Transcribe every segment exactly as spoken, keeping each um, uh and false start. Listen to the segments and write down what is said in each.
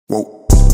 Whoa.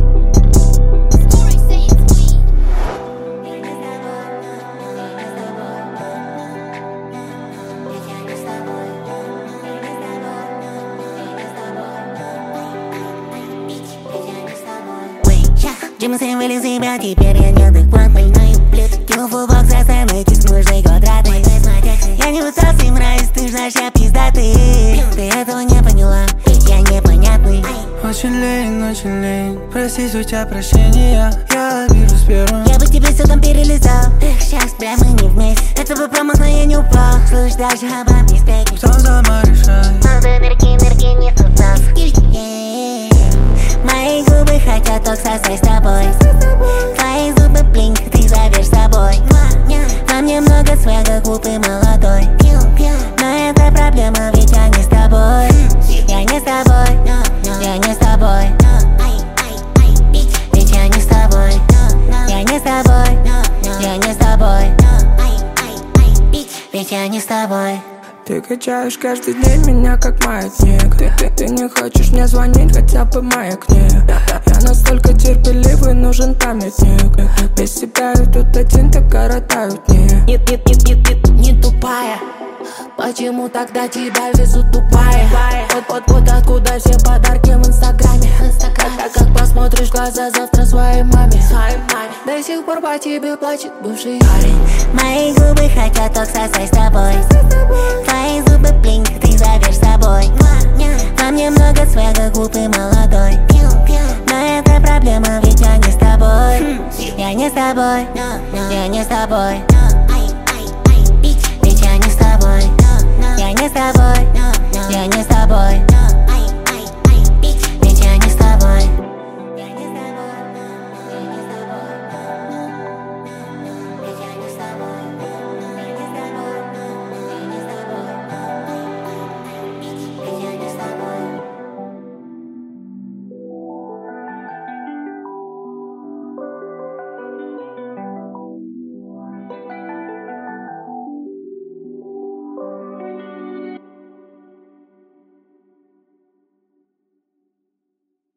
Джимсон вылез из себя, теперь я неадекватный. Кинул фулбокс, остановитесь с нужной квадратной. Я не устался, мразь, ты знаешь, я пиздатый. Ты этого не поняла, я непонятный. Очень лень, очень лень, простить у тебя прощения. Я обижусь первым. Я бы тебе все там перелезал. Сейчас прямо не вместе. Это был промах, но я не упал. Слушай дальше обо мне спеки. Сам сама решай. Молодой энергии, энергии не сустав. Мои губы хотят ток сосать с тобой. Твои зубы блинк, ты зовешь с собой. Во мне много свега, глупый молодой. Но это проблема, ведь я не с тобой. Я не с тобой, я не с тобой. Ведь я не с тобой. Я не с тобой, я не с тобой. Ведь я не с тобой. Ты качаешь каждый день меня как маятник. Ты, ты, ты не хочешь мне звонить, хотя бы маякни. Я, я настолько терпеливый, нужен памятник. Без тебя я тут один, так коротают дни. Не, не, не, не, не тупая. Почему тогда тебя везут тупая? Вот, вот, вот откуда все подарки в инстаграме. Так как посмотришь в глаза завтра своей маме. До сих пор по тебе плачет бывший парень. Мои губы хотят ток сосать с тобой. Твои зубы блинк, ты зовешь с собой. Во мне много свега, глупый молодой. Но это проблема, ведь я не с тобой. Я не с тобой, я не с тобой.